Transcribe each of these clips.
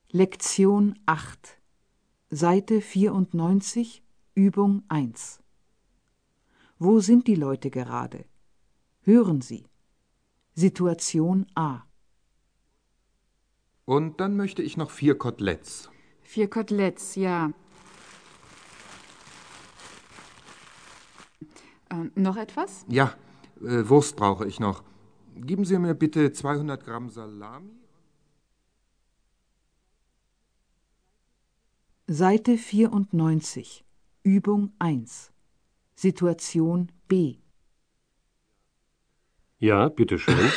Lektion 8, Seite 94, Übung 1. Wo sind die Leute gerade? Hören Sie. Situation A. Und dann möchte ich noch 4 Koteletts. 4 Koteletts, ja. Noch etwas? Ja, Wurst brauche ich noch. Geben Sie mir bitte 200 Gramm Salami. Seite 94, Übung 1. Situation B. Ja, bitteschön.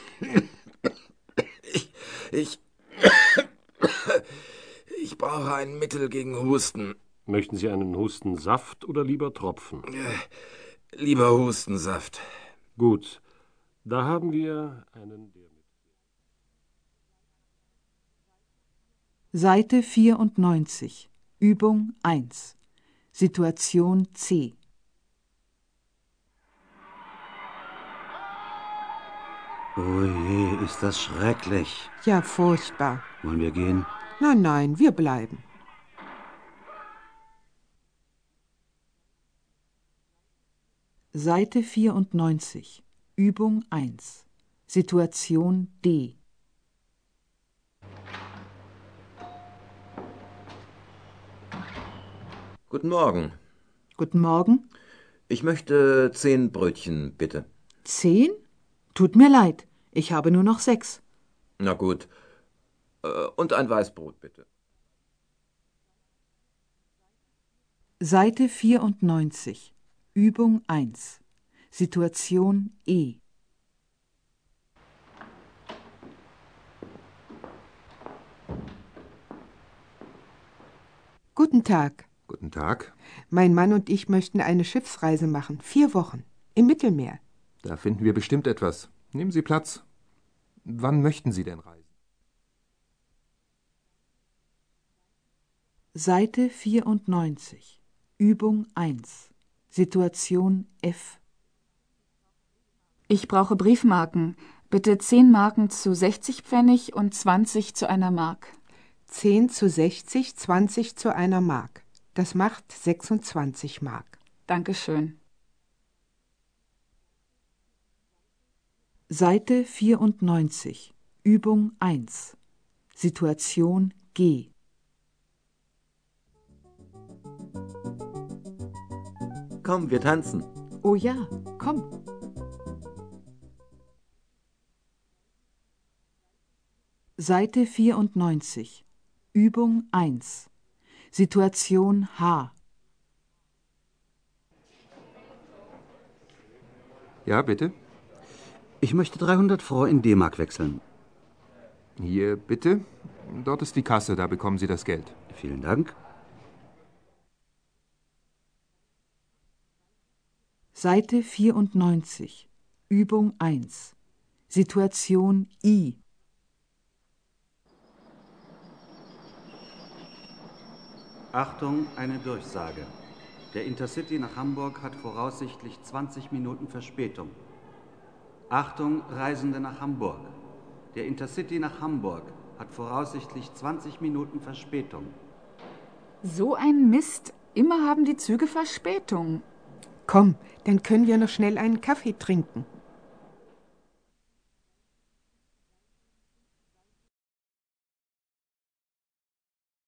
Ich brauche ein Mittel gegen Husten. Möchten Sie einen Hustensaft oder lieber Tropfen? Lieber Hustensaft. Gut, da haben wir einen... Seite 94, Übung 1. Situation C. Oh je, ist das schrecklich. Ja, furchtbar. Wollen wir gehen? Nein, nein, wir bleiben. Seite 94, Übung 1. Situation D. Guten Morgen. Guten Morgen. Ich möchte 10 Brötchen, bitte. 10? Tut mir leid, ich habe nur noch 6. Na gut. Und ein Weißbrot, bitte. Seite 94, Übung 1. Situation E. Guten Tag. Guten Tag. Mein Mann und ich möchten eine Schiffsreise machen. 4 Wochen. Im Mittelmeer. Da finden wir bestimmt etwas. Nehmen Sie Platz. Wann möchten Sie denn reisen? Seite 94, Übung 1. Situation F. Ich brauche Briefmarken. Bitte 10 Marken zu 60 Pfennig und 20 zu einer Mark. 10 zu 60, 20 zu einer Mark. Das macht 26 Mark. Dankeschön. Seite 94, Übung 1. Situation G. Komm, wir tanzen. Oh ja, komm. Seite 94, Übung 1. Situation H. Ja, bitte. Ich möchte 300 Francs in D-Mark wechseln. Hier, bitte. Dort ist die Kasse, da bekommen Sie das Geld. Vielen Dank. Seite 94, Übung 1. Situation I. Achtung, eine Durchsage. Der Intercity nach Hamburg hat voraussichtlich 20 Minuten Verspätung. Achtung, Reisende nach Hamburg. Der Intercity nach Hamburg hat voraussichtlich 20 Minuten Verspätung. So ein Mist. Immer haben die Züge Verspätung. Komm, dann können wir noch schnell einen Kaffee trinken.